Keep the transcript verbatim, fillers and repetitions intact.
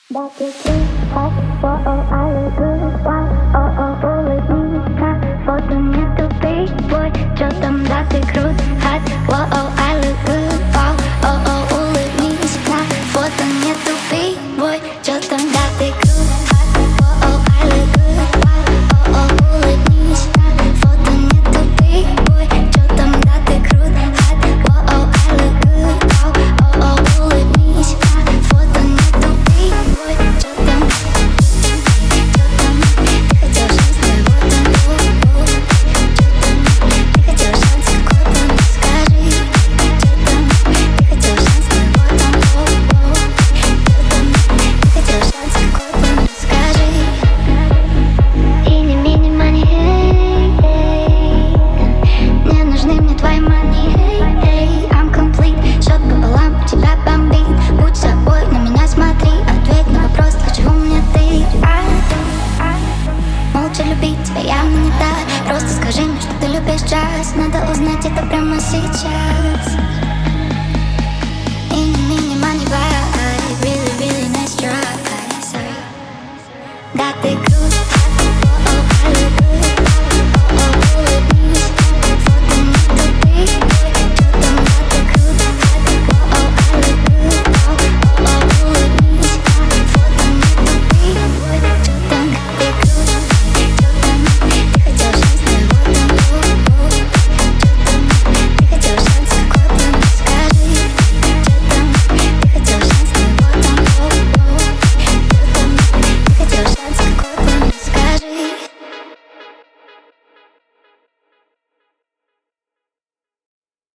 That is true, hot, oh oh, I look good, wow, oh oh, улыбнись, на фото не тупи, бой, чё там, да ты крут, hot, oh oh, I look good, wow, oh oh, улыбнись, на фото не тупи, бой, чё там, да ты крут, hot, oh oh, I look good, wow, oh oh, улыбнись, на фото не тупи, бой, чё там, да ты крут, hot, oh oh, I look good, wow, oh oh, улыбнись, на фото не тупи. Любить тебя явно не так. Просто скажи мне, что ты любишь джаз. Надо узнать это прямо сейчас.